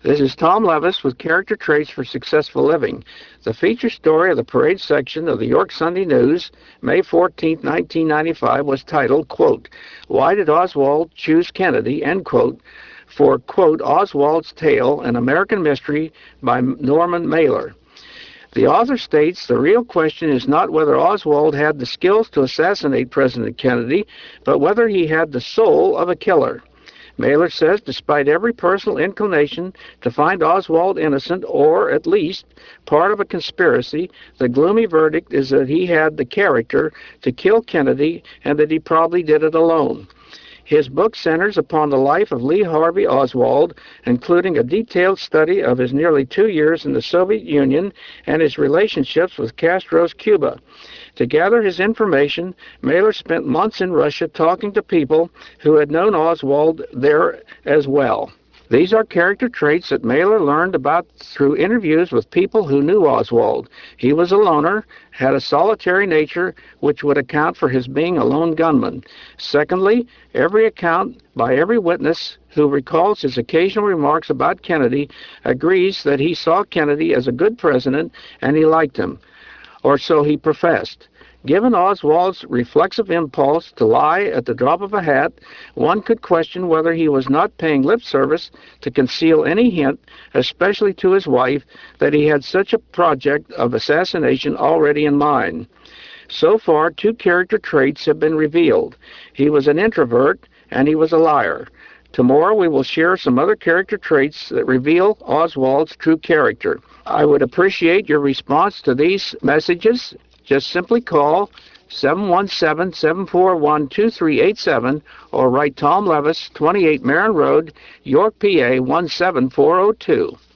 This is Tom Levis with Character Traits for Successful Living. The feature story of the parade section of the York Sunday News, May 14, 1995, was titled, quote, "Why Did Oswald Choose Kennedy?" End quote, for, quote, Oswald's Tale, an American Mystery by Norman Mailer. The author states the real question is not whether Oswald had the skills to assassinate President Kennedy, but whether he had the soul of a killer. Mailer says despite every personal inclination to find Oswald innocent or, at least, part of a conspiracy, the gloomy verdict is that he had the character to kill Kennedy and that he probably did it alone. His book centers upon the life of Lee Harvey Oswald, including a detailed study of his nearly 2 years in the Soviet Union and his relationships with Castro's Cuba. To gather his information, Mailer spent months in Russia talking to people who had known Oswald there as well. These are character traits that Mailer learned about through interviews with people who knew Oswald. He was a loner, had a solitary nature, which would account for his being a lone gunman. Secondly, every account by every witness who recalls his occasional remarks about Kennedy agrees that he saw Kennedy as a good president and he liked him, or so he professed. Given Oswald's reflexive impulse to lie at the drop of a hat, one could question whether he was not paying lip service to conceal any hint, especially to his wife, that he had such a project of assassination already in mind. So far, 2 character traits have been revealed. He was an introvert, and he was a liar. Tomorrow we will share some other character traits that reveal Oswald's true character. I would appreciate your response to these messages. Just simply call 717-741-2387 or write Tom Levis, 28 Marin Road, York, PA 17402.